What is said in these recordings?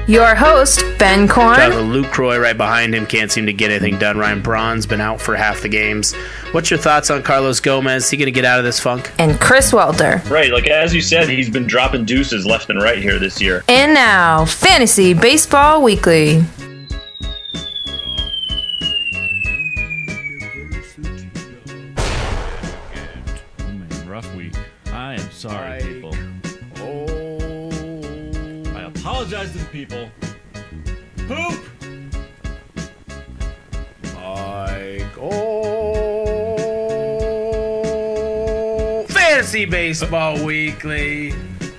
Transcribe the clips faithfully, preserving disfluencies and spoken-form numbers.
Your host, Ben Korn. Got Luke Croy right behind him. Can't seem to get anything done. Ryan Braun's been out for half the games. What's your thoughts on Carlos Gomez? Is he going to get out of this funk? And Chris Welter. Right, like as you said, he's been dropping deuces left and right here this year. And now, Fantasy Baseball Weekly. Oh man, rough week. I am sorry, I- people. I apologize to the people. Poop! Like, oh, Fantasy Baseball Weekly.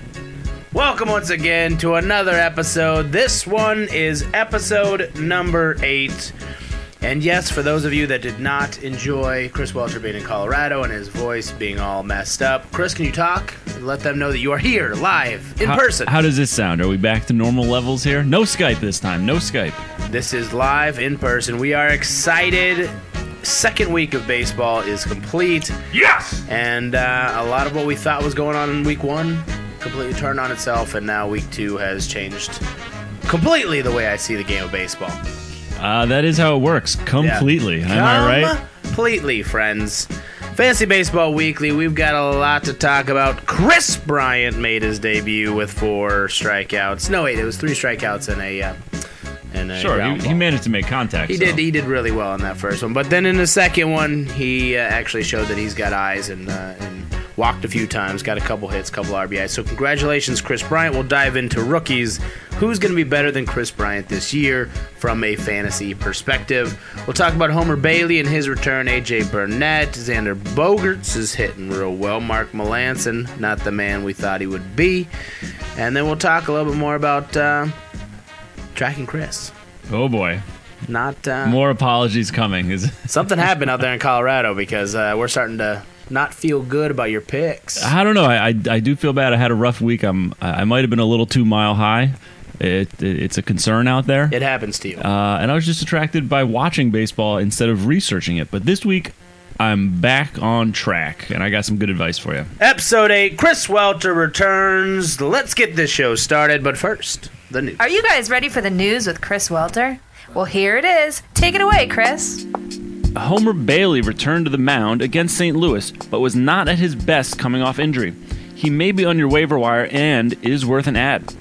Welcome once again to another episode. This one is episode number eight. And yes, for those of you that did not enjoy Chris Welter being in Colorado and his voice being all messed up, Chris, can you talk and let them know that you are here live in how, person? How does this sound? Are we back to normal levels here? No Skype this time. No Skype. This is live in person. We are excited. Second week of baseball is complete. Yes! And uh, a lot of what we thought was going on in week one completely turned on itself, and now week two has changed completely the way I see the game of baseball. Uh, that is how it works. Completely. Am I right? Completely, friends. Fantasy Baseball Weekly, we've got a lot to talk about. Chris Bryant made his debut with four strikeouts. No, wait, it was three strikeouts and a... Uh, And a Sure, ground he, ball. he managed to make contact. He so. did. He did really well in that first one, but then in the second one, he uh, actually showed that he's got eyes and uh, and walked a few times, got a couple hits, couple R B Is. So congratulations, Chris Bryant. We'll dive into rookies. Who's going to be better than Chris Bryant this year from a fantasy perspective? We'll talk about Homer Bailey and his return. A J Burnett, Xander Bogaerts is hitting real well. Mark Melancon, not the man we thought he would be, and then we'll talk a little bit more about uh, tracking Chris. Oh boy. Not uh, More apologies coming. Is Something happened out there in Colorado because uh, we're starting to not feel good about your picks. I don't know. I, I I do feel bad. I had a rough week. I'm I might have been a little too mile high. It, it it's a concern out there. It happens to you. Uh, and I was just attracted by watching baseball instead of researching it. But this week, I'm back on track, and I got some good advice for you. Episode eight, Chris Welter returns. Let's get this show started, but first, the news. Are you guys ready for the news with Chris Welter? Well, here it is. Take it away, Chris. Homer Bailey returned to the mound against Saint Louis, but was not at his best coming off injury. He may be on your waiver wire and is worth an ad.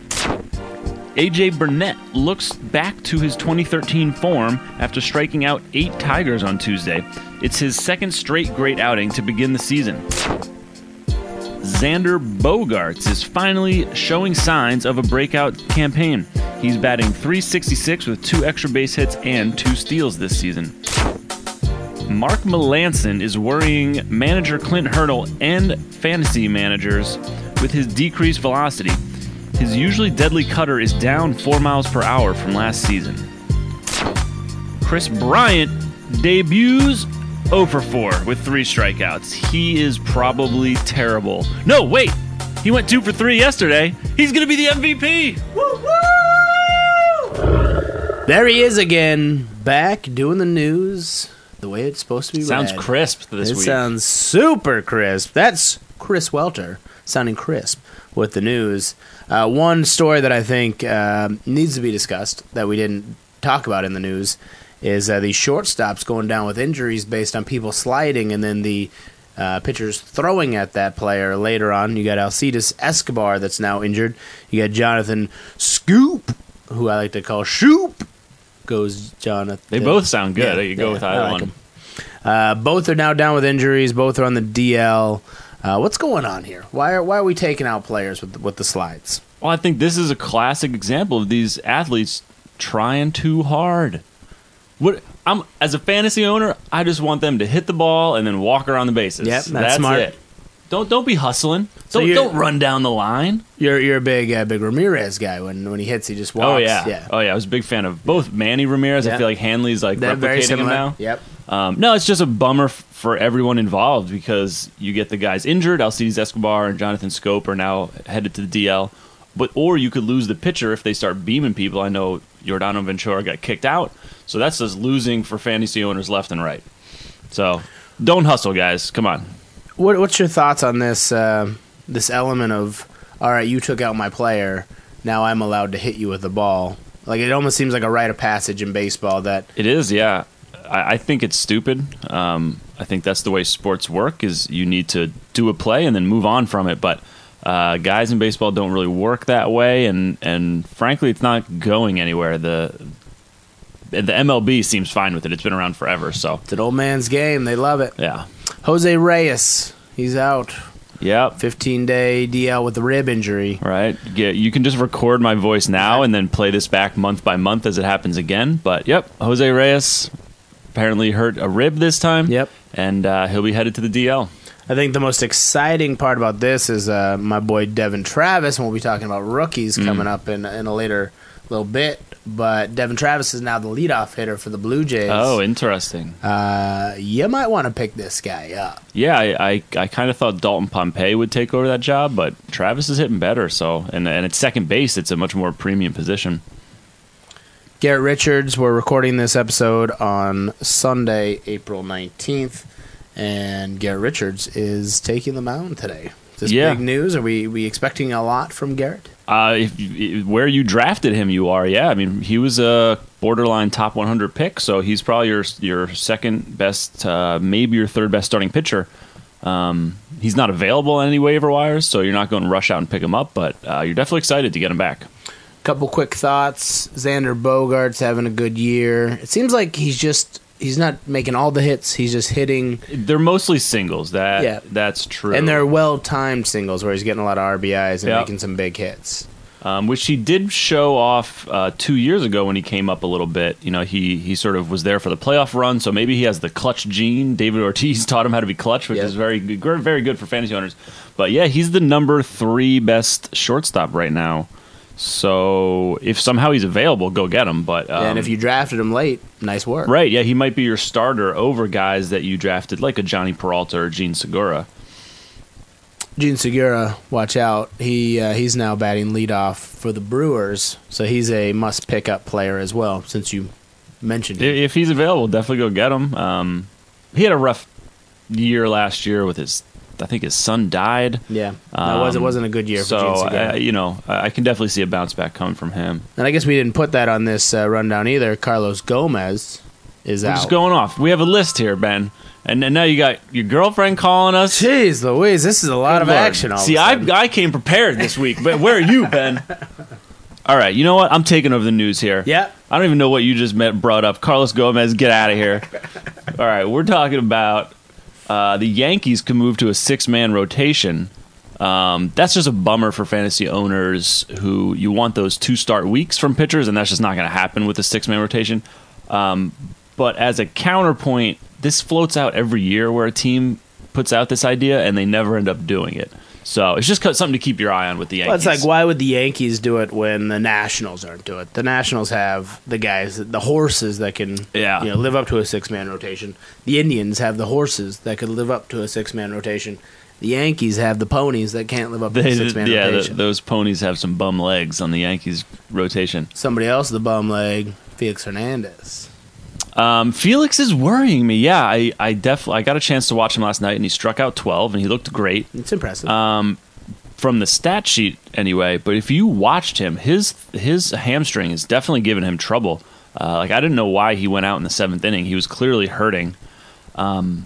A J Burnett looks back to his twenty thirteen form after striking out eight Tigers on Tuesday. It's his second straight great outing to begin the season. Xander Bogaerts is finally showing signs of a breakout campaign. He's batting three sixty-six with two extra base hits and two steals this season. Mark Melancon is worrying manager Clint Hurdle and fantasy managers with his decreased velocity. His usually deadly cutter is down four miles per hour from last season. Chris Bryant debuts oh for four with three strikeouts. He is probably terrible. No, wait! He went two for three yesterday. He's going to be the M V P! There he is again, back doing the news the way it's supposed to be Sounds read. crisp this it week. sounds super crisp. That's Chris Welter sounding crisp with the news. Uh, one story that I think uh, needs to be discussed that we didn't talk about in the news is uh, the shortstops going down with injuries based on people sliding and then the uh, pitchers throwing at that player later on. You got Alcides Escobar that's now injured. You got Jonathan Scoop, who I like to call Shoop. Goes Jonathan. They both sound good. Yeah, you go yeah, with I either like one. them. Uh, both are now down with injuries. Both are on the D L. Uh, what's going on here? Why are why are we taking out players with with the slides? Well, I think this is a classic example of these athletes trying too hard. What I'm as a fantasy owner, I just want them to hit the ball and then walk around the bases. Yep, that's smart. It. Don't don't be hustling. So Don't you're- don't run down the line. You're you're a big uh, big Ramirez guy. When when he hits, he just walks. Oh yeah. yeah. Oh yeah. I was a big fan of both Manny Ramirez. Yeah. I feel like Hanley's like They're very replicating him similar. now. Yep. Um, no, it's just a bummer f- for everyone involved because you get the guys injured. Alcides Escobar and Jonathan Scope are now headed to the D L. But or you could lose the pitcher if they start beaming people. I know Yordano Ventura got kicked out, so that's just losing for fantasy owners left and right. So don't hustle, guys. Come on. What what's your thoughts on this uh, this element of all right? You took out my player. now I'm allowed to hit you with the ball. Like, it almost seems like a rite of passage in baseball that It is, yeah. I, I think it's stupid. Um, I think that's the way sports work, is you need to do a play and then move on from it. But uh, guys in baseball don't really work that way, and, and frankly, it's not going anywhere. The the M L B seems fine with it. It's been around forever, so. it's an old man's game. They love it. Yeah. Jose Reyes, he's out. Yep. fifteen-day D L with a rib injury. Right. Yeah, you can just record my voice now and then play this back month by month as it happens again. But, yep, Jose Reyes apparently hurt a rib this time. Yep. And uh, he'll be headed to the D L. I think the most exciting part about this is uh, my boy Devin Travis, and we'll be talking about rookies coming up in, in a later little bit. But Devin Travis is now the leadoff hitter for the Blue Jays. Oh, interesting. Uh, you might want to pick this guy up. Yeah, I I, I kind of thought Dalton Pompey would take over that job, but Travis is hitting better. So, and and at second base, it's a much more premium position. Garrett Richards, we're recording this episode on Sunday, April nineteenth, and Garrett Richards is taking the mound today. Is this Yeah. big news? Are we, we expecting a lot from Garrett? Uh, if, if where you drafted him, you are. Yeah, I mean, he was a borderline top one hundred pick, so he's probably your your second best, uh, maybe your third best starting pitcher. Um, he's not available on any waiver wires, so you're not going to rush out and pick him up, but uh, you're definitely excited to get him back. Couple quick thoughts. Xander Bogaerts having a good year. It seems like he's just he's not making all the hits. He's just hitting, They're mostly singles. That Yeah. that's true, and they're well timed singles where he's getting a lot of R B Is and Yeah. making some big hits. um, which he did show off uh, two years ago when he came up a little bit. You know, he he sort of was there for the playoff run, so maybe he has the clutch gene. David Ortiz taught him how to be clutch, which Yep. is very good, very good for fantasy owners. But yeah, he's the number three best shortstop right now. So if somehow he's available, go get him. But um, and if you drafted him late, nice work. right, yeah, he might be your starter over guys that you drafted, like a Johnny Peralta or Gene Segura. Gene Segura, watch out. He uh, he's now batting leadoff for the Brewers, so he's a must pick up player as well. Since you mentioned him. If he's available, definitely go get him. Um, he had a rough year last year with his, I think his son died. Yeah, that was it Um, wasn't a good year for So, Gene Segura. uh, you know, I I can definitely see a bounce back coming from him. And I guess we didn't put that on this uh, rundown either. Carlos Gomez is We're out. just going off. We have a list here, Ben. And, and now you got your girlfriend calling us. Jeez Louise, this is a lot of Lord. action. All See, of a I, sudden. I came prepared this week, but where are you, Ben? All right, you know what? I'm taking over the news here. Yeah. I don't even know what you just met, brought up. Carlos Gomez, get out of here. All right, we're talking about uh, the Yankees can move to a six-man rotation. Um, that's just a bummer for fantasy owners who you want those two start weeks from pitchers, and that's just not going to happen with a six-man rotation. Um, but as a counterpoint, this floats out every year where a team puts out this idea and they never end up doing it. So it's just something to keep your eye on with the Well, Yankees. it's like, why would the Yankees do it when the Nationals aren't doing it? The Nationals have the guys, the horses that can Yeah. you know, live up to a six-man rotation. The Indians have the horses that could live up to a six-man rotation. The Yankees have the ponies that can't live up to They- a six-man yeah, rotation. th those ponies have some bum legs on the Yankees rotation. Somebody else, the bum leg, Felix Hernandez. Um, Felix is worrying me. Yeah, I, I definitely I got a chance to watch him last night, and he struck out twelve, and he looked great It's impressive. um, from the stat sheet anyway. But if you watched him, his his hamstring is definitely giving him trouble. Uh, like I didn't know why he went out in the seventh inning. He was clearly hurting. Um,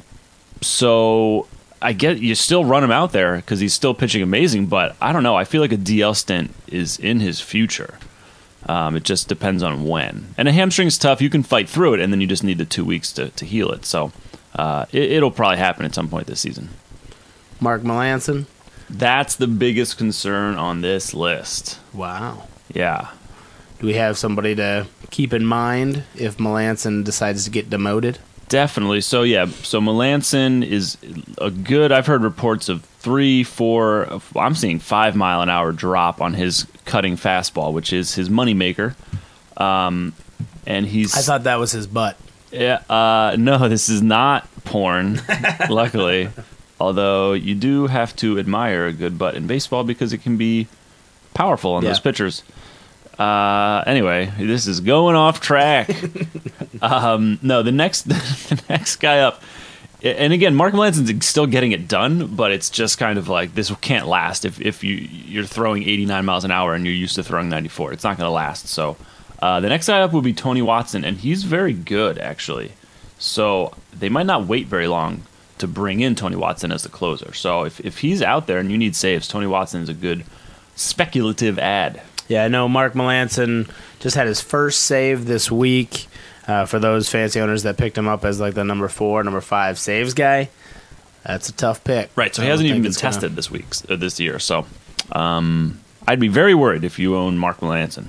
so I get you still run him out there because he's still pitching amazing. But I don't know. I feel like a D L stint is in his future. Um, it just depends on when. And a hamstring's tough. You can fight through it, and then you just need the two weeks to, to heal it. So uh, it, it'll probably happen at some point this season. Mark Melanson. That's the biggest concern on this list. Wow. Yeah. Do we have somebody to keep in mind if Melanson decides to get demoted? Definitely. So, yeah. So Melanson is a good, I've heard reports of three, four, I'm seeing five mile an hour drop on his cutting fastball, which is his moneymaker. Um, and he's... I thought that was his butt. Yeah, uh, no, this is not porn, luckily. Although you do have to admire a good butt in baseball because it can be powerful on Yeah. those pitchers. Uh, anyway, this is going off track. um, no, the next the next guy up And again, Mark Melanson's still getting it done, but it's just kind of like this can't last if, if you, you're throwing eighty-nine miles an hour and you're used to throwing ninety-four. It's not going to last. So uh, the next guy up would be Tony Watson, and he's very good, actually. So they might not wait very long to bring in Tony Watson as the closer. So if, if he's out there and you need saves, Tony Watson is a good speculative ad. Yeah, I know Mark Melancon just had his first save this week. Uh, for those fantasy owners that picked him up as like the number four, number five saves guy, that's a tough pick. Right, so he hasn't even been tested gonna... this week, uh, this year. So um, I'd be very worried if you own Mark Melancon.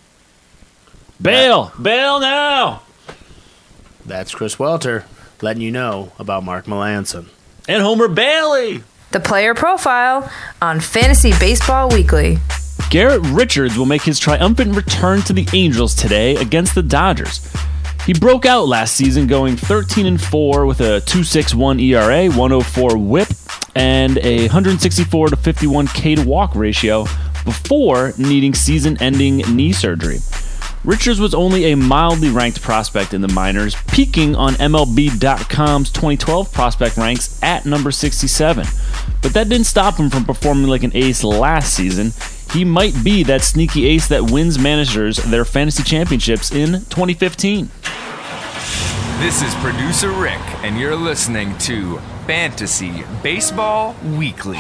Bail! Bail now! That's Chris Welter letting you know about Mark Melancon. And Homer Bailey! The player profile on Fantasy Baseball Weekly. Garrett Richards will make his triumphant return to the Angels today against the Dodgers. He broke out last season going thirteen and four with a two point six one E R A, one oh four whip, and a one sixty-four to fifty-one K to walk ratio before needing season-ending knee surgery. Richards was only a mildly ranked prospect in the minors, peaking on M L B dot com's twenty twelve prospect ranks at number sixty-seven. But that didn't stop him from performing like an ace last season. He might be that sneaky ace that wins managers their fantasy championships in twenty fifteen. This is Producer Rick, and you're listening to Fantasy Baseball Weekly.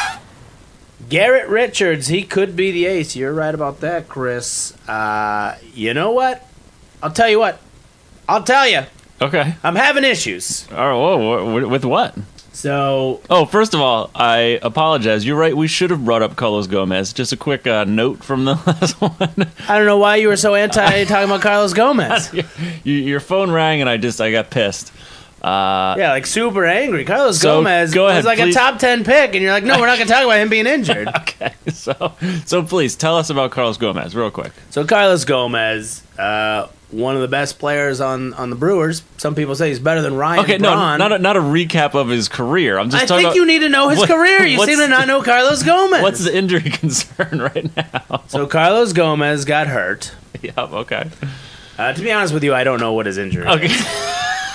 Garrett Richards, he could be the ace. You're right about that, Chris. Uh, you know what? I'll tell you what. I'll tell you. Okay. I'm having issues. Oh, whoa, with what? So, oh, first of all, I apologize. You're right. We should have brought up Carlos Gomez. Just a quick uh, note from the last one. I don't know why you were so anti talking about Carlos Gomez. you, your phone rang, and I just I got pissed. Uh, yeah, like super angry. Carlos so Gomez go ahead, was like please. a top ten pick, and you're like, no, we're not going to talk about him being injured. Okay, so so please tell us about Carlos Gomez real quick. So Carlos Gomez, uh, one of the best players on, on the Brewers. Some people say he's better than Ryan Okay, Braun. no, not a, not a recap of his career. I'm just I talking think about, you need to know his what, career. You seem to not know Carlos Gomez. What's the injury concern right now? So Carlos Gomez got hurt. Yep, okay. Uh, to be honest with you, I don't know what his injury okay. is.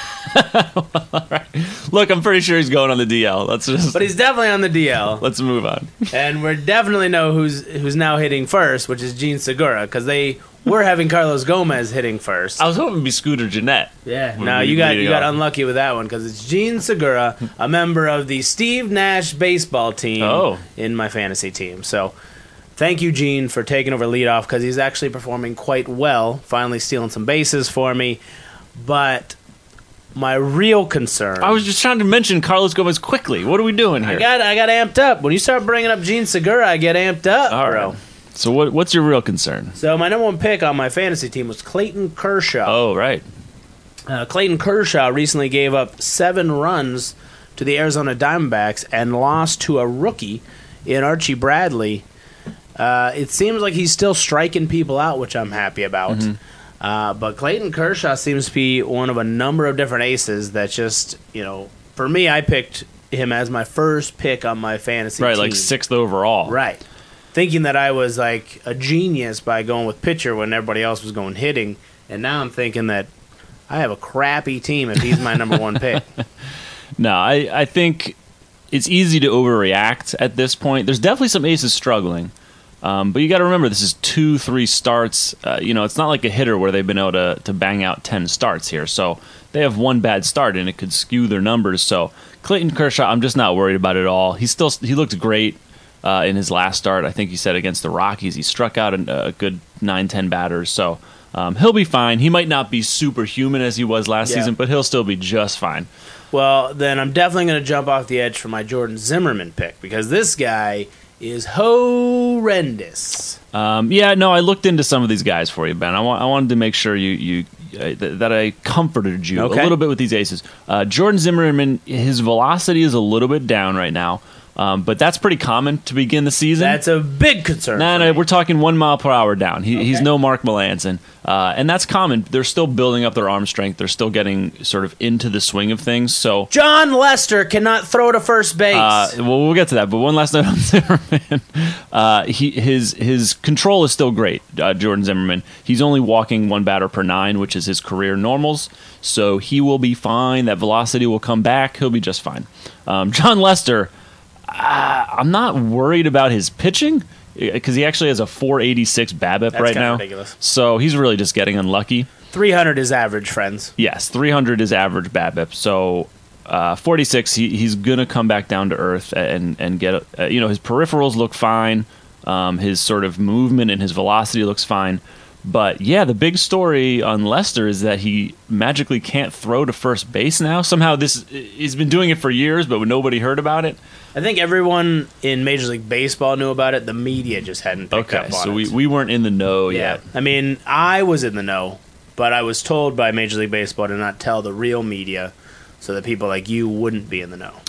Well, all right. Look, I'm pretty sure he's going on the D L. Let's just. But he's definitely on the D L. Let's move on. And we definitely know who's who's now hitting first, which is Gene Segura, because they were having Carlos Gomez hitting first. I was hoping it'd be Scooter Jeanette. Yeah, no, you got you got unlucky with that one because it's Gene Segura, a member of the Steve Nash baseball team oh. in my fantasy team. So thank you, Gene, for taking over leadoff because he's actually performing quite well, finally stealing some bases for me. But my real concern... I was just trying to mention Carlos Gomez quickly. What are we doing here? I got I got amped up. When you start bringing up Gene Segura, I get amped up, All bro. right. So what what's your real concern? So my number one pick on my fantasy team was Clayton Kershaw. Oh, right. Uh, Clayton Kershaw recently gave up seven runs to the Arizona Diamondbacks and lost to a rookie in Archie Bradley. Uh, it seems like he's still striking people out, which I'm happy about. Mm-hmm. Uh, but Clayton Kershaw seems to be one of a number of different aces that just, you know, for me, I picked him as my first pick on my fantasy right, team. Right, like sixth overall. Right. Thinking that I was like a genius by going with pitcher when everybody else was going hitting. And now I'm thinking that I have a crappy team if he's my number one pick. No, I, I think it's easy to overreact at this point. There's definitely some aces struggling. Um, but you got to remember, this is two, three starts. Uh, you know, it's not like a hitter where they've been able to, to bang out ten starts here. So they have one bad start, and it could skew their numbers. So Clayton Kershaw, I'm just not worried about it at all. He still he looked great uh, in his last start. I think he said against the Rockies. He struck out a, a good nine, ten batters. So um, he'll be fine. He might not be superhuman as he was last yeah. season, but he'll still be just fine. Well, then I'm definitely going to jump off the edge for my Jordan Zimmerman pick because this guy is horrendous. Um, yeah, no, I looked into some of these guys for you, Ben. I, wa- I wanted to make sure you, you uh, th- that I comforted you okay. a little bit with these aces. Uh, Jordan Zimmerman, his velocity is a little bit down right now, Um, but that's pretty common to begin the season. That's a big concern. No, for no, me. we're talking one mile per hour down. He, Okay. He's no Mark Melanson. Uh, and that's common. They're still building up their arm strength. They're still getting sort of into the swing of things. So, John Lester cannot throw to first base. uh, well, we'll get to that. But one last note on Zimmerman. Uh, he, his, his control is still great, uh, Jordan Zimmerman. He's only walking one batter per nine, which is his career normals. So he will be fine. That velocity will come back. He'll be just fine. Um, John Lester... Uh, I'm not worried about his pitching because he actually has a four eighty-six BABIP That's right kinda now. ridiculous. So he's really just getting unlucky. three hundred is average, friends. Yes, three hundred is average BABIP. So uh, forty-six, he, he's gonna come back down to earth and and get uh, you know, his peripherals look fine, um, his sort of movement and his velocity looks fine. But yeah, the big story on Lester is that he magically can't throw to first base now. Somehow this he's been doing it for years, but nobody heard about it. I think everyone in Major League Baseball knew about it. The media just hadn't picked Okay, up on so it. we, we weren't in the know yeah. yet. I mean, I was in the know, but I was told by Major League Baseball to not tell the real media so that people like you wouldn't be in the know.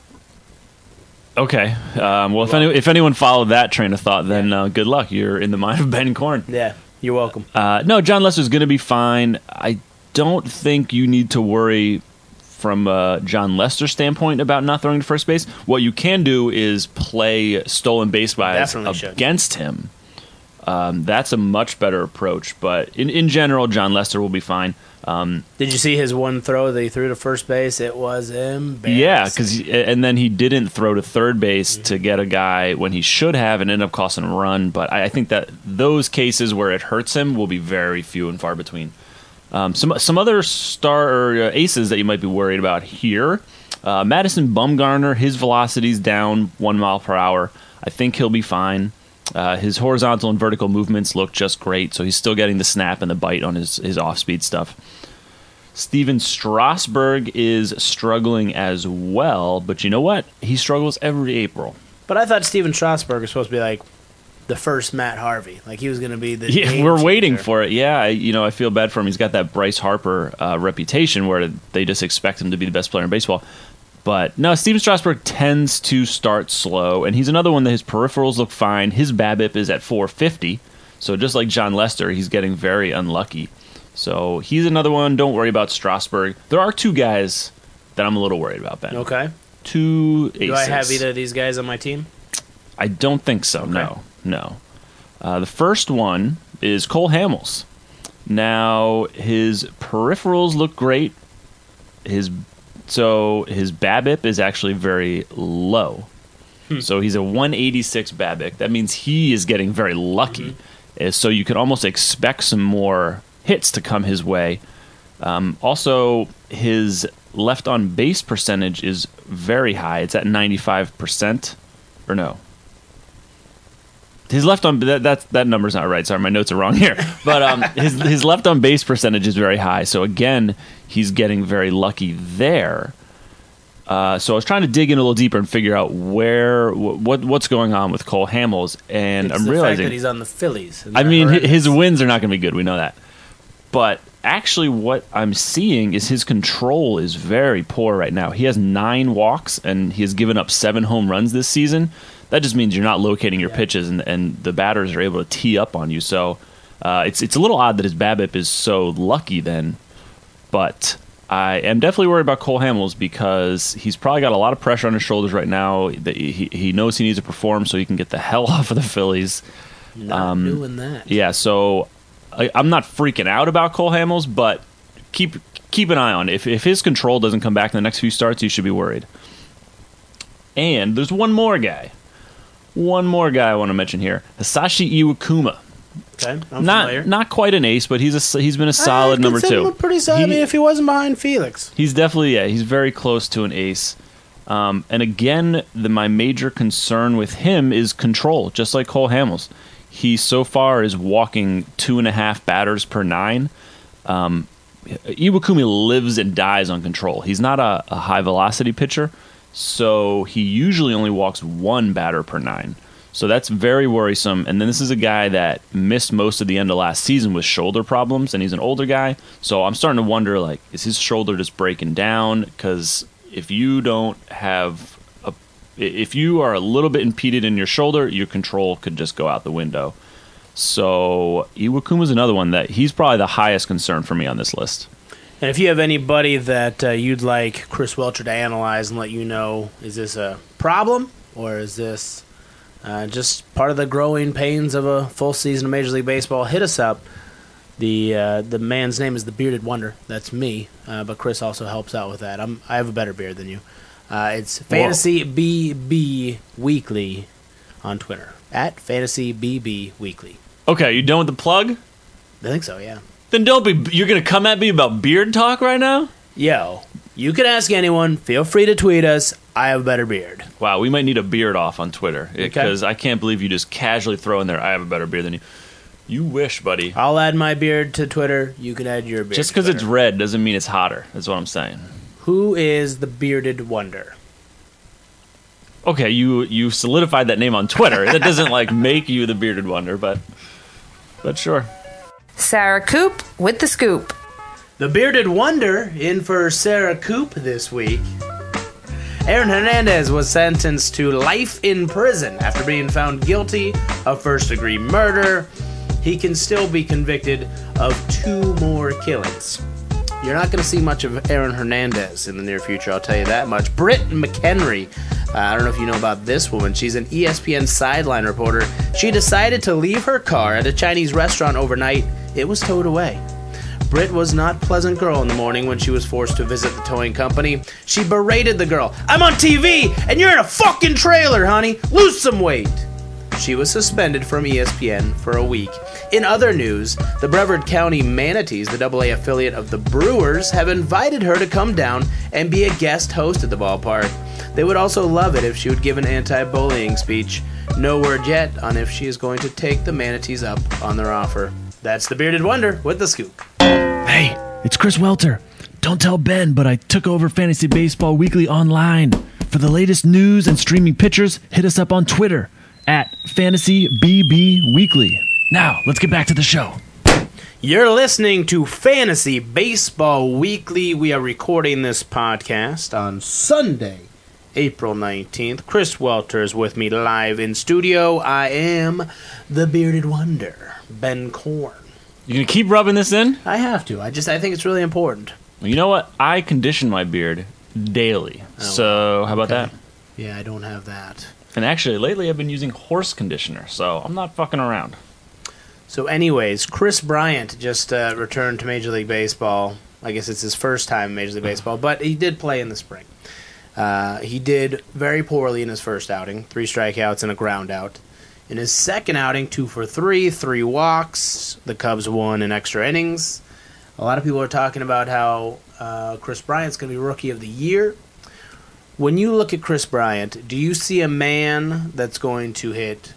Okay. Um, well, if, any, if anyone followed that train of thought, then uh, good luck. You're in the mind of Ben Korn. Yeah, you're welcome. Uh, no, John Lester's going to be fine. I don't think you need to worry from a John Lester standpoint about not throwing to first base. What you can do is play stolen base buys Definitely should. against him. Um, that's a much better approach. But in, in general, John Lester will be fine. Um, Did you see his one throw that he threw to first base? It was embarrassing. yeah, because and then he didn't throw to third base Mm-hmm. to get a guy when he should have and ended up costing him a run. But I, I think that those cases where it hurts him will be very few and far between. Um, some some other star or uh, aces that you might be worried about here. Uh, Madison Bumgarner, his velocity's down one mile per hour. I think he'll be fine. Uh, his horizontal and vertical movements look just great, so he's still getting the snap and the bite on his, his off-speed stuff. Steven Strasburg is struggling as well, but you know what? He struggles every April. But I thought Steven Strasburg was supposed to be like the first Matt Harvey. Like he was going to be the Yeah, game we're waiting changer. for it. Yeah, I, you know, I feel bad for him. He's got that Bryce Harper uh, reputation where they just expect him to be the best player in baseball. But no, Steven Strasburg tends to start slow, and he's another one that his peripherals look fine. His BABIP is at four fifty, so just like John Lester, he's getting very unlucky. So he's another one. Don't worry about Strasburg. There are two guys that I'm a little worried about, Ben. Okay. Two aces. Do I have either of these guys on my team? I don't think so. No, no. Uh, the first one is Cole Hamels. Now his peripherals look great. His so his BABIP is actually very low. Hmm. So he's a one eighty-six BABIP. That means he is getting very lucky. Mm-hmm. Uh, So you can almost expect some more hits to come his way. Um, also, his left on base percentage is very high. It's at ninety-five percent. Or no. His left on that that that number's not right. Sorry, my notes are wrong here. But um, his his left on base percentage is very high. So again, he's getting very lucky there. Uh, so I was trying to dig in a little deeper and figure out where what what's going on with Cole Hamels, and It's I'm the realizing fact that he's on the Phillies. and I they're mean, hi- horrendous. his wins are not going to be good. We know that. But actually, what I'm seeing is his control is very poor right now. He has nine walks, and he has given up seven home runs this season. That just means you're not locating your Yeah. pitches, and, and the batters are able to tee up on you. So uh, it's it's a little odd that his BABIP is so lucky then. But I am definitely worried about Cole Hamels because he's probably got a lot of pressure on his shoulders right now. That He, he knows he needs to perform so he can get the hell off of the Phillies. not um, doing that. Yeah, so I, I'm not freaking out about Cole Hamels, but keep keep an eye on it. If if his control doesn't come back in the next few starts, you should be worried. And there's one more guy, one more guy I want to mention here: Hisashi Iwakuma. Okay, I'm Not familiar. not quite an ace, but he's a he's been a solid I number consider two. him a pretty solid. I He- mean, if he wasn't behind Felix. He's definitely, yeah, he's very close to an ace. Um, and again, the, my major concern with him is control, just like Cole Hamels. He so far is walking two and a half batters per nine. Um, Iwakumi lives and dies on control. He's not a, a high velocity pitcher, so he usually only walks one batter per nine. So that's very worrisome. And then this is a guy that missed most of the end of last season with shoulder problems, and he's an older guy. So I'm starting to wonder, like, is his shoulder just breaking down? Because if you don't have a, I- If you are a little bit impeded in your shoulder, your control could just go out the window. So Iwakuma's another one that he's probably the highest concern for me on this list. And if you have anybody that uh, you'd like Chris Welter to analyze and let you know, is this a problem or is this uh, just part of the growing pains of a full season of Major League Baseball, hit us up. The uh, the man's name is the Bearded Wonder. That's me, uh, but Chris also helps out with that. I'm I have a better beard than you. Uh, it's Fantasy B B Weekly on Twitter at Fantasy B B Weekly. Okay, you done with the plug? I think so, yeah. Then don't be. You're gonna come at me about beard talk right now? Yo, you can ask anyone. Feel free to tweet us. I have a better beard. Wow, we might need a beard off on Twitter because I can't believe you just casually throw in there. I have a better beard than you. You wish, buddy. I'll add my beard to Twitter. You can add your beard. Just because it's red doesn't mean it's hotter. That's what I'm saying. Who is the Bearded Wonder? Okay, you you solidified that name on Twitter. That doesn't like make you the Bearded Wonder, but but sure. Sarah Coop with the scoop. The Bearded Wonder in for Sarah Coop this week. Aaron Hernandez was sentenced to life in prison after being found guilty of first-degree murder. He can still be convicted of two more killings. You're not going to see much of Aaron Hernandez in the near future, I'll tell you that much. Britt McHenry, uh, I don't know if you know about this woman. She's an E S P N sideline reporter. She decided to leave her car at a Chinese restaurant overnight. It was towed away. Britt was not a pleasant girl in the morning when she was forced to visit the towing company. She berated the girl. I'm on T V, and you're in a fucking trailer, honey. Lose some weight. She was suspended from E S P N for a week. In other news, the Brevard County Manatees, the double A affiliate of the Brewers, have invited her to come down and be a guest host at the ballpark. They would also love it if she would give an anti-bullying speech. No word yet on if she is going to take the Manatees up on their offer. That's the Bearded Wonder with the scoop. Hey, it's Chris Welter. Don't tell Ben, but I took over Fantasy Baseball Weekly online. For the latest news and streaming pictures, hit us up on Twitter at Fantasy B B Weekly. Now, let's get back to the show. You're listening to Fantasy Baseball Weekly. We are recording this podcast on Sunday, April nineteenth. Chris Welter is with me live in studio. I am the Bearded Wonder, Ben Korn. You gonna keep rubbing this in? I have to. I just I think it's really important. Well, you know what? I condition my beard daily. Oh, so how about okay. that? Yeah, I don't have that. And actually, lately I've been using horse conditioner, so I'm not fucking around. So anyways, Chris Bryant just uh, returned to Major League Baseball. I guess it's his first time in Major League Baseball, but he did play in the spring. Uh, he did very poorly in his first outing, three strikeouts and a ground out. In his second outing, two for three, three walks. The Cubs won in extra innings. A lot of people are talking about how uh, Chris Bryant's going to be Rookie of the Year. When you look at Chris Bryant, do you see a man that's going to hit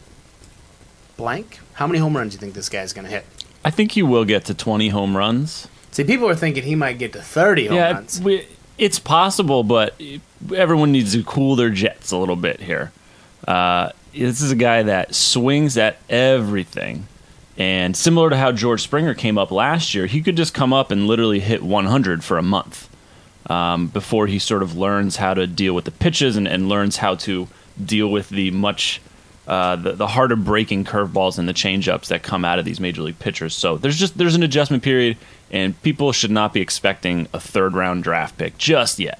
blank? How many home runs do you think this guy's going to hit? I think he will get to twenty home runs. See, people are thinking he might get to thirty home yeah, runs. We, it's possible, but everyone needs to cool their jets a little bit here. Uh, this is a guy that swings at everything. And similar to how George Springer came up last year, he could just come up and literally hit one hundred for a month um, before he sort of learns how to deal with the pitches and, and learns how to deal with the much uh, the, the harder breaking curveballs and the changeups that come out of these major league pitchers. So there's just there's an adjustment period, and people should not be expecting a third round draft pick just yet.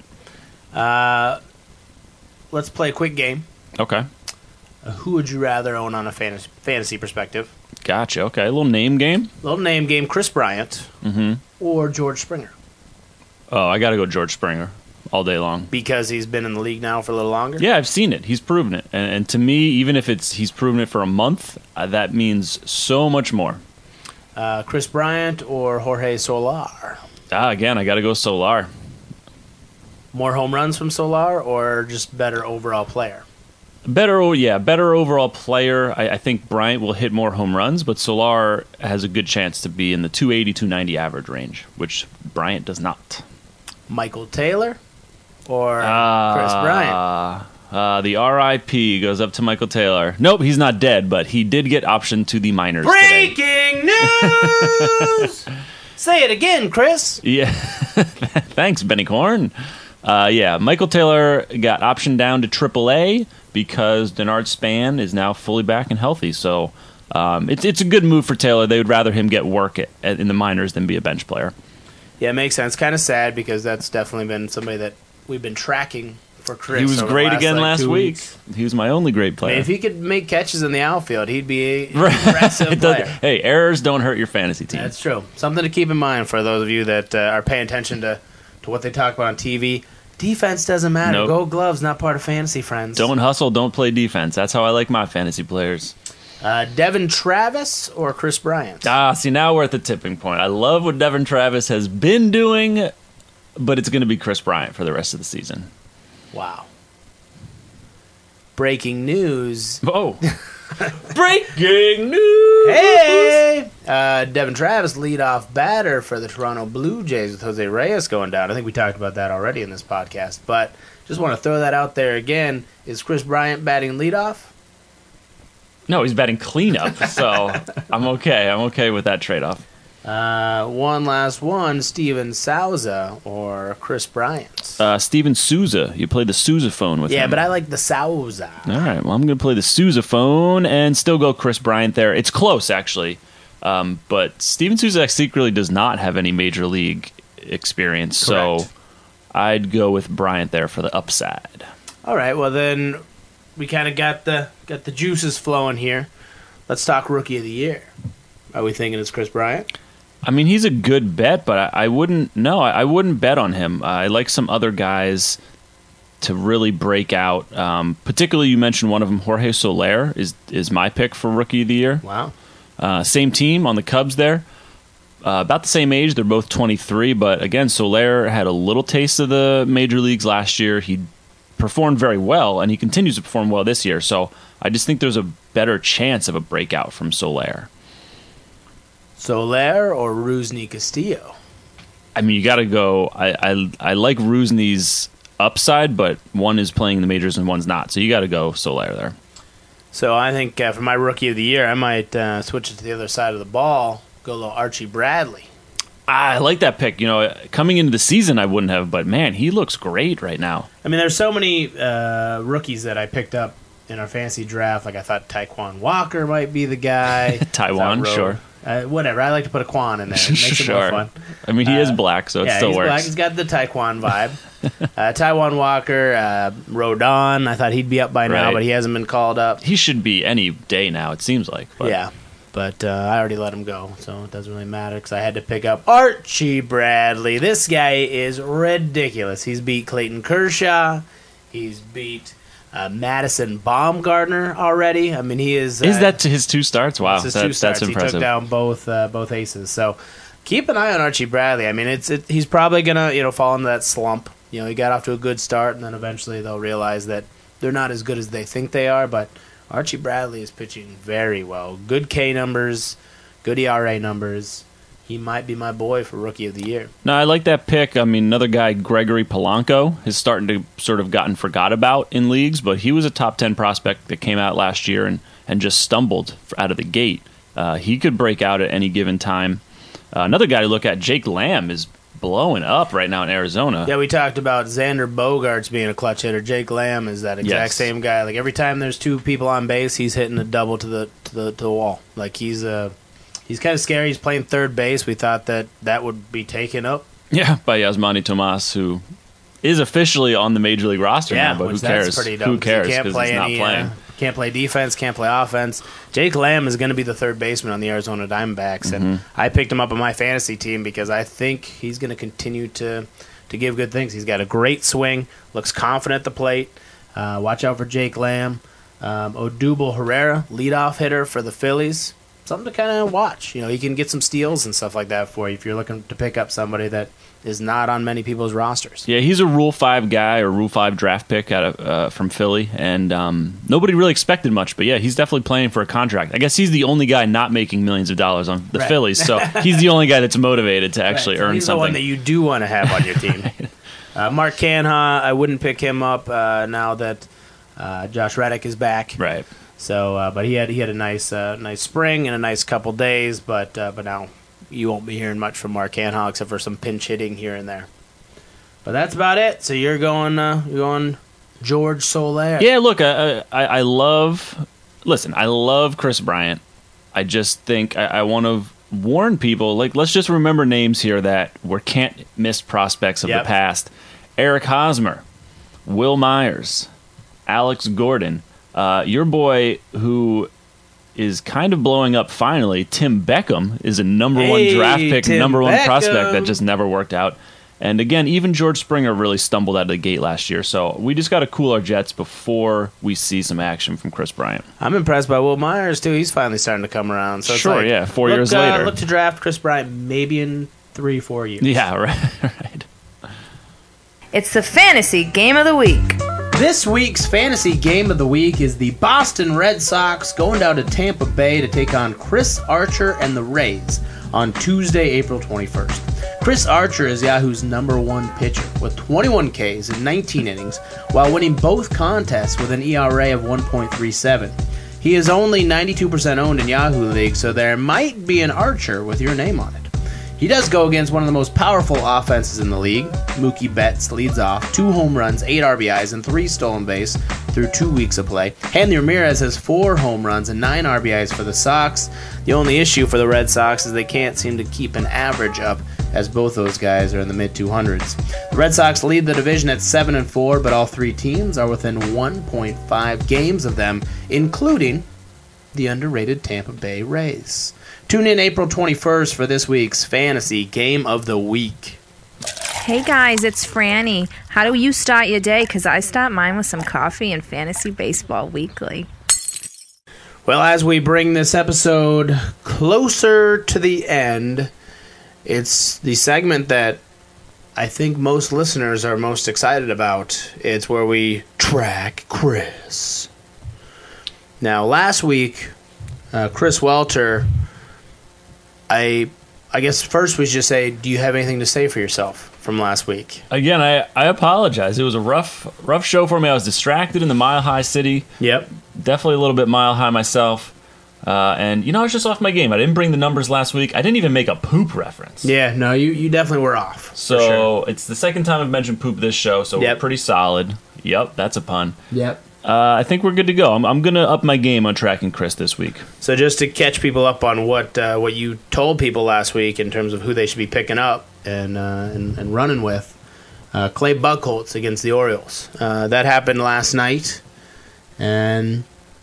Uh, let's play a quick game. Okay. Uh, who would you rather own on a fantasy, fantasy perspective? Gotcha. Okay, a little name game. Little name game: Chris Bryant Mm-hmm. or George Springer, Oh, I got to go George Springer all day long. because he's been in the league now for a little longer. Yeah, I've seen it. He's proven it, and, and to me, even if it's he's proven it for a month, uh, that means so much more. Uh, Chris Bryant or Jorge Solar? Ah, again, I got to go Solar. More home runs from Solar, or just better overall player? Better, o- yeah, better overall player. I, I think Bryant will hit more home runs, but Solar has a good chance to be in the two eighty, two ninety average range, which Bryant does not. Michael Taylor or Ah, Chris Bryant? Uh, the R I P goes up to Michael Taylor. Nope, he's not dead, but he did get optioned to the minors today. Breaking news! Say it again, Chris. Yeah. Thanks, Benny Corn. Uh, yeah, Michael Taylor got optioned down to triple A because Denard Span is now fully back and healthy. So um, it's it's a good move for Taylor. They would rather him get work at, at, in the minors than be a bench player. Yeah, it makes sense. Kind of sad because that's definitely been somebody that we've been tracking for Chris. He was over the great last, again like, last two week. weeks. He was my only great I player. mean, if he could make catches in the outfield, he'd be an impressive It doesn't- player. hey, errors don't hurt your fantasy team. That's true. Something to keep in mind for those of you that uh, are paying attention to, to what they talk about on T V. Defense doesn't matter. Nope. Gold gloves, not part of fantasy, friends. Don't hustle, don't play defense. That's how I like my fantasy players. Uh, Devin Travis or Chris Bryant? Ah, see, now we're at the tipping point. I love what Devin Travis has been doing, but it's going to be Chris Bryant for the rest of the season. Wow. Breaking news. Oh. Breaking news! Hey! Uh, Devin Travis, leadoff batter for the Toronto Blue Jays with Jose Reyes going down. I think we talked about that already in this podcast, but just want to throw that out there again. Is Chris Bryant batting leadoff? No, he's batting cleanup, so I'm okay. I'm okay with that trade-off. Uh, one last one, Steven Souza or Chris Bryant? Uh, Steven Souza. You played the Souza phone with yeah, him. but I like the Souza. All right, well, I'm going to play the Souza phone and still go Chris Bryant there. It's close, actually. Um, but Steven Souza secretly does not have any major league experience, Correct. so I'd go with Bryant there for the upside. All right, well then we kind of got the got the juices flowing here. Let's talk Rookie of the Year. Are we thinking it's Chris Bryant? I mean, he's a good bet, but I, I wouldn't. No, I, I wouldn't bet on him. Uh, I like some other guys to really break out. Um, particularly, you mentioned one of them, Jorge Soler, is is my pick for Rookie of the Year. Wow. Uh, same team on the Cubs there. Uh, about the same age. They're both twenty-three, but again, Soler had a little taste of the major leagues last year. He performed very well, and he continues to perform well this year. So I just think there's a better chance of a breakout from Soler. Soler or Rusney Castillo? I mean, you got to go. I, I I like Rusney's upside, but one is playing the majors and one's not. So you got to go Soler there. So I think uh, for my Rookie of the Year, I might uh, switch it to the other side of the ball, go a little Archie Bradley. I like that pick. You know, coming into the season, I wouldn't have, but man, he looks great right now. I mean, there's so many uh, rookies that I picked up in our fantasy draft. Like I thought Taekwon Walker might be the guy. Taiwan, Thought Ro- sure. Uh, whatever. I like to put a Quan in there. It makes it more Sure. fun. I mean, he is Uh, black, so it yeah, still he's works. black. He's got the Taekwon vibe. uh, Taiwan Walker, uh, Rodon. I thought he'd be up by now, Right. but he hasn't been called up. He should be any day now, it seems like. But Yeah, but uh, I already let him go, so it doesn't really matter because I had to pick up Archie Bradley. This guy is ridiculous. He's beat Clayton Kershaw. He's beat uh, Madison Baumgartner already. I mean, he is. Is uh, that to his two starts? Wow, it's his that- two that's starts. He impressive. took down both uh, both aces. So keep an eye on Archie Bradley. I mean, it's it, he's probably gonna you know fall into that slump. You know, he got off to a good start, and then eventually they'll realize that they're not as good as they think they are. But Archie Bradley is pitching very well. Good K numbers, good E R A numbers. He might be my boy for Rookie of the Year. No, I like that pick. I mean, another guy, Gregory Polanco, is starting to sort of gotten forgot about in leagues, but he was a top ten prospect that came out last year and, and just stumbled out of the gate. Uh, he could break out at any given time. Uh, another guy to look at, Jake Lamb, is blowing up right now in Arizona. Yeah, we talked about Xander Bogaerts being a clutch hitter. Jake Lamb is that exact Yes. same guy. Like every time there's two people on base, he's hitting a double to the to the to the wall. Like he's a he's kind of scary. He's playing third base. We thought that that would be taken up. Yeah, by Yasmani Tomas, who is officially on the major league roster Yeah, now, but who which that's cares? pretty dope, Who 'cause he cares? can't Because play he's not any, playing. Uh, can't play defense. Can't play offense. Jake Lamb is going to be the third baseman on the Arizona Diamondbacks, and Mm-hmm. I picked him up on my fantasy team because I think he's going to continue to to give good things. He's got a great swing. Looks confident at the plate. Uh, watch out for Jake Lamb. Um, Odubel Herrera, leadoff hitter for the Phillies. Something to kind of watch. You know, he can get some steals and stuff like that for you if you're looking to pick up somebody that is not on many people's rosters. Yeah, he's a Rule Five guy or Rule Five draft pick out of uh, from Philly, and um, nobody really expected much. But yeah, he's definitely playing for a contract. I guess he's the only guy not making millions of dollars on the Right. Phillies, so he's the only guy that's motivated to actually Right, so earn he's something. the one that you do want to have on your team. uh, Mark Canha, I wouldn't pick him up uh, now that uh, Josh Reddick is back. right. So, uh, but he had he had a nice uh, nice spring and a nice couple days, but uh, but now you won't be hearing much from Mark Canha except for some pinch hitting here and there. But that's about it. So you're going, uh, you're going George Soler. Yeah, look, I, I, I love. Listen, I love Chris Bryant. I just think I, I want to warn people. Like, let's just remember names here that were can't miss prospects of Yep. the past: Eric Hosmer, Will Myers, Alex Gordon. Uh, your boy, who is kind of blowing up finally, Tim Beckham, is a number Hey, one draft pick, Tim number one Beckham. prospect that just never worked out. And again, even George Springer really stumbled out of the gate last year. So we just got to cool our jets before we see some action from Chris Bryant. I'm impressed by Will Myers, too. He's finally starting to come around. So it's Sure, like, yeah, four look, years uh, later. Look to draft Chris Bryant maybe in three, four years. Yeah, right. right. It's the fantasy game of the week. This week's fantasy game of the week is the Boston Red Sox going down to Tampa Bay to take on Chris Archer and the Rays on Tuesday, April twenty-first. Chris Archer is Yahoo's number one pitcher with twenty-one Ks in nineteen innings while winning both contests with an E R A of one point three seven. He is only ninety-two percent owned in Yahoo League, so there might be an Archer with your name on it. He does go against one of the most powerful offenses in the league. Mookie Betts leads off, two home runs, eight R B Is, and three stolen base through two weeks of play. Hanley Ramirez has four home runs and nine R B Is for the Sox. The only issue for the Red Sox is they can't seem to keep an average up, as both those guys are in the mid two hundreds. The Red Sox lead the division at seven and four, but all three teams are within one point five games of them, including the underrated Tampa Bay Rays. Tune in April twenty-first for this week's Fantasy Game of the Week. Hey guys, it's Franny. How do you start your day? Because I start mine with some coffee and Fantasy Baseball Weekly. Well, as we bring this episode closer to the end, it's the segment that I think most listeners are most excited about. It's where we track Chris. Now, last week, uh, Chris Welter, I I guess first we should just say, do you have anything to say for yourself from last week? Again, I, I apologize. It was a rough rough show for me. I was distracted in the Mile High City. Yep. Definitely a little bit Mile High myself. Uh, and, you know, I was just off my game. I didn't bring the numbers last week. I didn't even make a poop reference. Yeah, no, you, you definitely were off. for So sure. it's the second time I've mentioned poop this show, so Yep. we're pretty solid. Yep, that's a pun. Yep. Uh, I think we're good to go. I'm, I'm going to up my game on tracking Chris this week. So just to catch people up on what uh, what you told people last week in terms of who they should be picking up and uh, and, and running with, uh, Clay Buchholz against the Orioles. Uh, that happened last night, and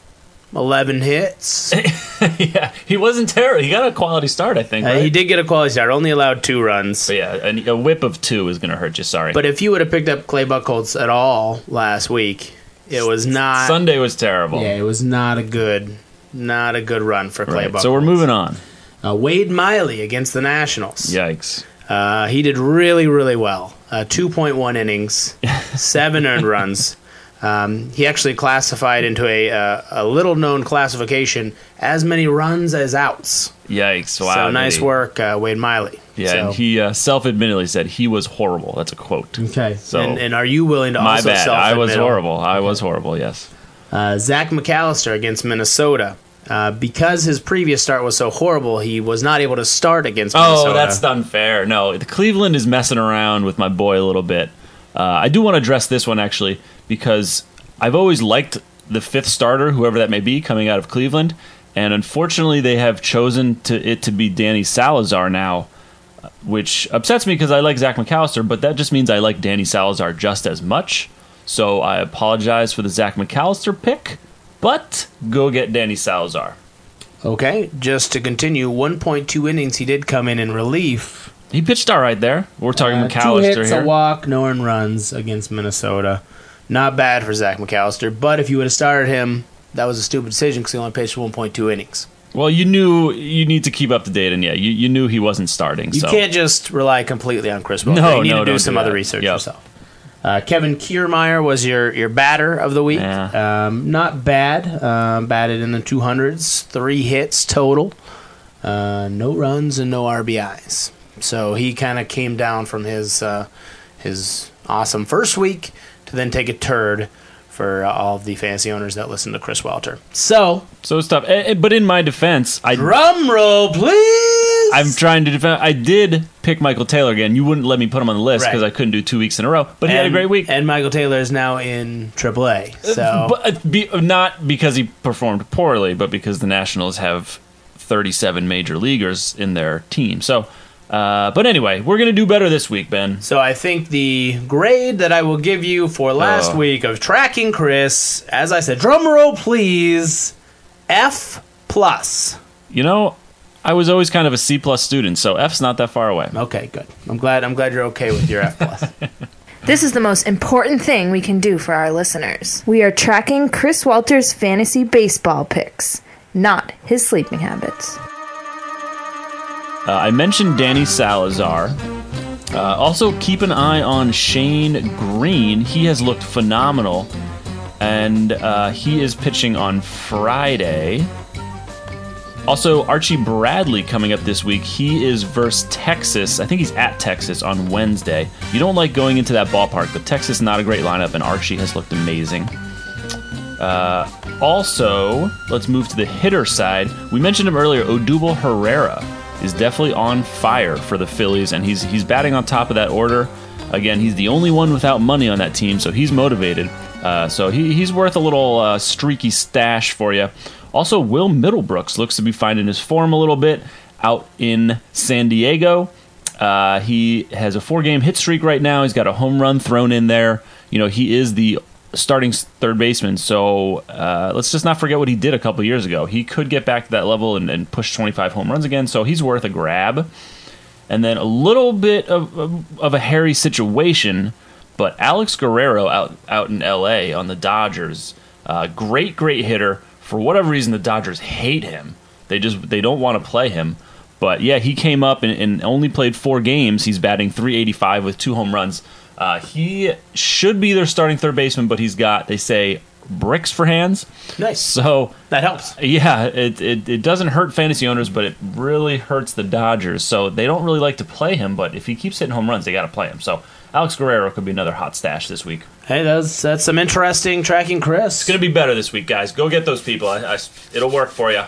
eleven hits. Yeah, he wasn't terrible. He got a quality start, I think, Uh, right? he did get a quality start, only allowed two runs. But yeah, a, a whip of two is going to hurt you, sorry. But if you would have picked up Clay Buchholz at all last week, it was not. Sunday was terrible. Yeah, it was not a good, not a good run for Clay Right, Buchholz. so we're moving on. Uh, Wade Miley against the Nationals. Yikes. Uh, he did really, really well. Uh, two point one innings, seven earned runs. Um, he actually classified into a uh, a little-known classification, as many runs as outs. Yikes. Wow. so did nice he? work, uh, Wade Miley. Yeah, So- and he uh, self-admittedly said he was horrible. That's a quote. Okay. So, and, and are you willing to my also bad. I was self-admit- horrible. I was horrible, yes. Uh, Zach McAllister against Minnesota. Uh, because his previous start was so horrible, he was not able to start against Minnesota. Oh, that's unfair. No, the Cleveland is messing around with my boy a little bit. Uh, I do want to address this one, actually, because I've always liked the fifth starter, whoever that may be, coming out of Cleveland. And unfortunately, they have chosen to it to be Danny Salazar now, which upsets me because I like Zach McAllister, but that just means I like Danny Salazar just as much. So I apologize for the Zach McAllister pick, but go get Danny Salazar. Okay, just to continue, one point two innings he did come in in relief. He pitched all right there. We're talking Uh, two McAllister hits, here. a walk, no earned runs against Minnesota. Not bad for Zach McAllister, but if you would have started him, that was a stupid decision because he only pitched one point two innings. Well, you knew you need to keep up to date, and yeah, you, you knew he wasn't starting. You so. can't just rely completely on Chris Welter. No, you need no, to do don't some do other that. research Yep. yourself. Uh, Kevin Kiermaier was your, your batter of the week. Yeah. Um, not bad. Um, batted in the two hundreds, three hits total, uh, no runs and no R B Is. So he kind of came down from his uh, his awesome first week to then take a turd for uh, all of the fantasy owners that listen to Chris Welter. So, So it's tough. Eh, eh, But in my defense, I drum roll, please. I'm trying to defend. I did pick Michael Taylor again. You wouldn't let me put him on the list because Right. I couldn't do two weeks in a row. But he and, had a great week. And Michael Taylor is now in triple A. So But uh, be, not because he performed poorly, but because the Nationals have thirty-seven major leaguers in their team. So, uh, but anyway, we're going to do better this week, Ben. So I think the grade that I will give you for last Oh. week of tracking Chris, as I said, drum roll please, F plus. You know, I was always kind of a C plus student, so F's not that far away. Okay, good. I'm glad. I'm glad you're okay with your F plus. This is the most important thing we can do for our listeners. We are tracking Chris Welter's fantasy baseball picks, not his sleeping habits. Uh, I mentioned Danny Salazar. Uh, also, keep an eye on Shane Green. He has looked phenomenal, and uh, he is pitching on Friday. Also, Archie Bradley coming up this week. He is versus Texas. I think he's at Texas on Wednesday. You don't like going into that ballpark, but Texas not a great lineup, and Archie has looked amazing. Uh, also, let's move to the hitter side. We mentioned him earlier. Odubel Herrera is definitely on fire for the Phillies, and he's he's batting on top of that order. Again, he's the only one without money on that team, so he's motivated. Uh, so he, he's worth a little uh, streaky stash for you. Also, Will Middlebrooks looks to be finding his form a little bit out in San Diego. Uh, he has a four-game hit streak right now. He's got a home run thrown in there. You know, he is the starting third baseman, so uh, let's just not forget what he did a couple years ago. He could get back to that level and, and push twenty-five home runs again, so he's worth a grab. And then a little bit of, of, of a hairy situation, but Alex Guerrero out, out in L A on the Dodgers, uh, great, great hitter. For whatever reason, the Dodgers hate him. They just they don't want to play him. But yeah, he came up and, and only played four games. He's batting three eighty-five with two home runs. Uh, he should be their starting third baseman, but he's got, they say, bricks for hands. Nice. So That helps. yeah, it, it it doesn't hurt fantasy owners, but it really hurts the Dodgers. So they don't really like to play him, but if he keeps hitting home runs, they got to play him. So Alex Guerrero could be another hot stash this week. Hey, that's that's some interesting tracking Chris. It's gonna be better this week, guys. Go get those people. I, I, it'll work for you.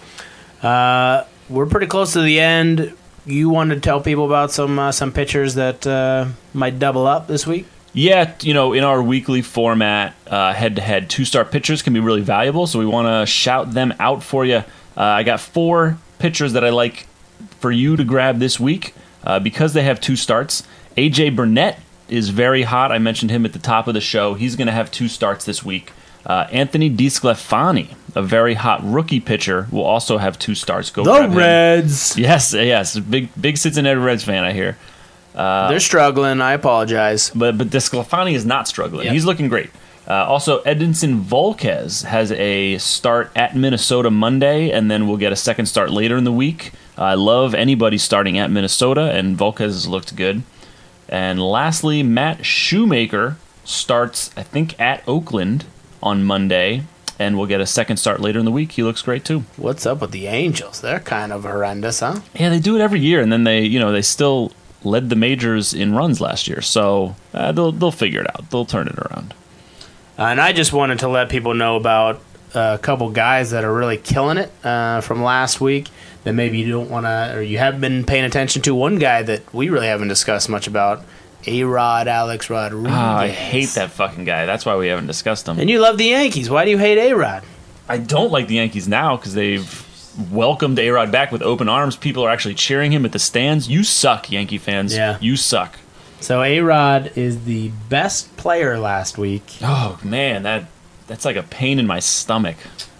Uh, we're pretty close to the end. You wanted to tell people about some uh, some pitchers that uh, might double up this week? Yeah, you know, in our weekly format, uh, head-to-head two-star pitchers can be really valuable, so we want to shout them out for you. Uh, I got four pitchers that I like for you to grab this week uh, because they have two starts. A J Burnett is very hot. I mentioned him at the top of the show. He's going to have two starts this week. Uh, Anthony DeSclafani, a very hot rookie pitcher, will also have two starts. Go The grab him. Reds. Yes, yes. Big, big Cincinnati Reds fan, I hear. They're struggling. I apologize. But but DeSclafani is not struggling. Yep. He's looking great. Uh, also, Edinson Volquez has a start at Minnesota Monday, and then we'll get a second start later in the week. Uh, I love anybody starting at Minnesota, and Volquez has looked good. And lastly, Matt Shoemaker starts, I think, at Oakland on Monday, and we'll get a second start later in the week. He looks great too. What's up with the Angels? They're kind of horrendous, huh? Yeah, they do it every year, and then they, you know, they still led the majors in runs last year, so uh, they'll they'll figure it out. They'll turn it around. Uh, and I just wanted to let people know about a couple guys that are really killing it uh, from last week that maybe you don't want to, or you haven't been paying attention to. One guy that we really haven't discussed much about, A-Rod, Alex Rodriguez. Ah, I hate that fucking guy. That's why we haven't discussed him. And you love the Yankees. Why do you hate A-Rod? I don't like the Yankees now because they've welcomed A-Rod back with open arms. People are actually cheering him at the stands. You suck, Yankee fans. Yeah. You suck. So A-Rod is the best player last week, Oh, man, that that's like a pain in my stomach.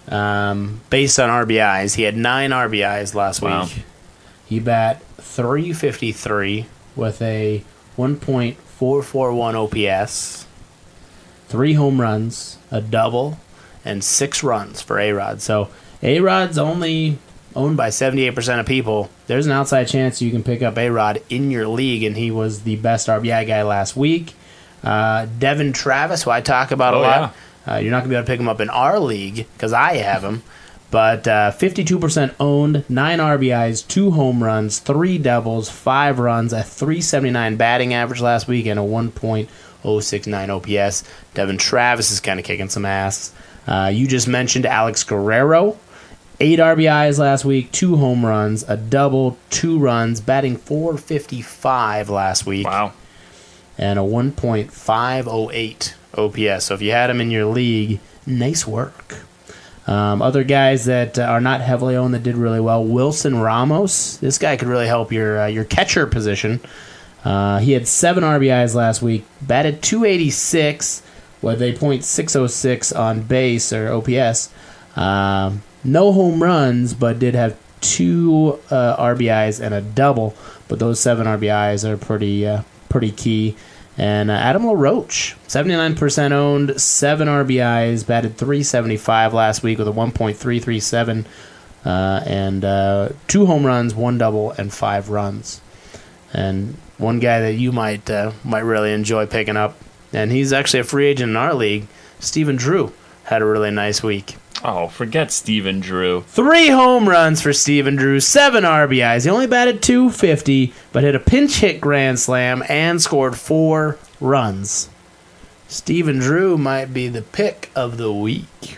um, based on R B Is. He had nine R B Is last Wow. week. He bat three fifty-three with a one point four four one O P S, three home runs, a double, and six runs for A-Rod. So A-Rod's only owned by seventy-eight percent of people. There's an outside chance you can pick up A-Rod in your league, and he was the best R B I guy last week. Uh, Devin Travis, who I talk about Oh, a lot. Uh, you're not going to be able to pick him up in our league because I have him. But uh, fifty-two percent owned, nine R B Is, two home runs, three doubles, five runs, a three seventy-nine batting average last week, and a one point oh six nine O P S. Devin Travis is kind of kicking some ass. Uh, you just mentioned Alex Guerrero. Eight R B Is last week, two home runs, a double, two runs, batting four fifty-five last week. Wow. And a one point five oh eight O P S. So if you had him in your league, nice work. Um, other guys that uh, are not heavily owned that did really well, Wilson Ramos. This guy could really help your uh, your catcher position. Uh, he had seven R B Is last week, batted two eighty-six with a point six oh six on base or O P S. Um, no home runs, but did have two uh, R B Is and a double. But those seven R B Is are pretty uh, pretty key. And uh, Adam LaRoche, seventy-nine percent owned, seven R B Is, batted three seventy-five last week with a one point three three seven, uh, and uh, two home runs, one double, and five runs. And one guy that you might uh, might really enjoy picking up, and he's actually a free agent in our league, Stephen Drew, had a really nice week. Oh, forget Stephen Drew. Three home runs for Stephen Drew, seven R B Is. He only batted two fifty, but hit a pinch hit grand slam and scored four runs. Stephen Drew might be the pick of the week.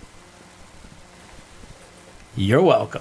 You're welcome.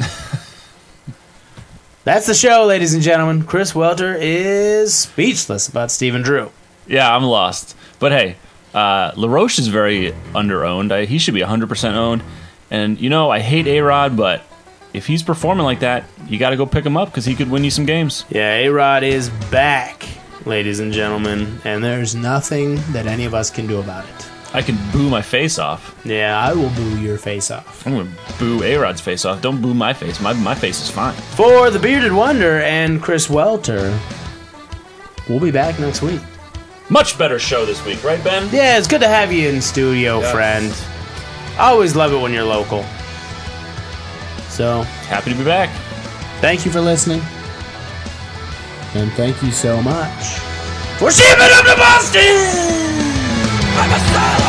That's the show, ladies and gentlemen. Chris Welter is speechless about Stephen Drew. Yeah, I'm lost. But hey, uh, LaRoche is very under-owned. I, he should be one hundred percent owned. And, you know, I hate A-Rod, but if he's performing like that, you got to go pick him up because he could win you some games. Yeah, A-Rod is back, ladies and gentlemen, and there's nothing that any of us can do about it. I can boo my face off. Yeah, I will boo your face off. I'm going to boo A-Rod's face off. Don't boo my face. My, my face is fine. For the Bearded Wonder and Chris Welter, we'll be back next week. Much better show this week, right, Ben? Yeah, it's good to have you in studio, Yes. friend. I always love it when you're local. So, Happy to be back. thank you for listening. And thank you so much for shipping up to Boston! I'm a